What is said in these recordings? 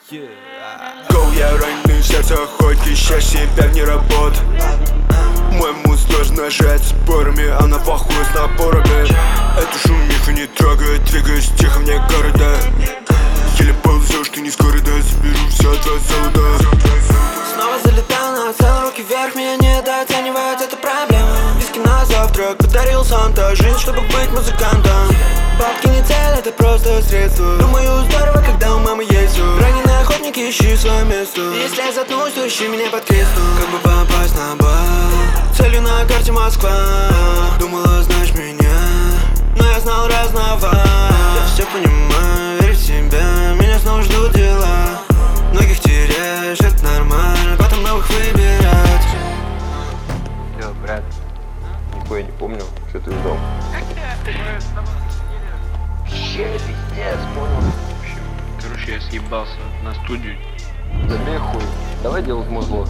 Гоу, я раненый в сердце, хоть ища себя вне работ. Мой муз сложно нажать спорами, она похуя с напорами. Эту шумиху не трогает, двигаюсь тихо вне города. Еле ползешь, ты не скоро, да, заберу все твое золото. Снова залетал на оцел, руки вверх, меня недооценивают, это проблема. Виски на завтрак, подарил Санта, жизнь, чтобы быть музыкантом. Бабки не цель, это просто средство. Думаю, здорово, когда у мамы есть все. Раненый охотник, ищи свое место. Если я заткнусь, то ищи меня под крестом. Как бы попасть на бал, целью на карте Москва. Думала, знаешь меня, но я знал разного. Я все понимаю, верю в себя, меня снова ждут дела. Многих теряешь, это нормально, потом новых выбирать. Все, брат, нихуя не помню, что ты ждал. Вообще пиздец, понял. В общем, короче, я съебался на студию. Забей хуй, давай делать музло.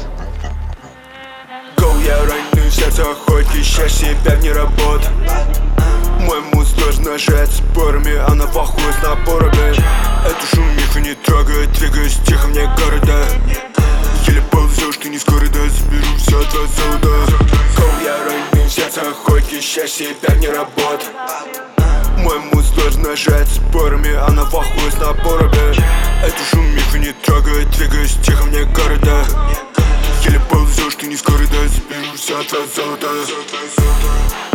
Гоу, я раненый в сердце, хоть ища себя вне работ. Мой муз сложно нажать спорами, она похуя с напорами. Эту шумиху не трогает, двигаюсь тихо вне города. Еле ползешь, ты не скоро, да, заберу все твое золото. Гоу, я раненый в сердце, хоть ища себя вне работ. Мой муз сложно нажать спорами, она похуя с напорами. Эту шумиху не трогает, двигаюсь тихо вне города. Еле ползешь, ты не скоро, да, заберу все твое золото.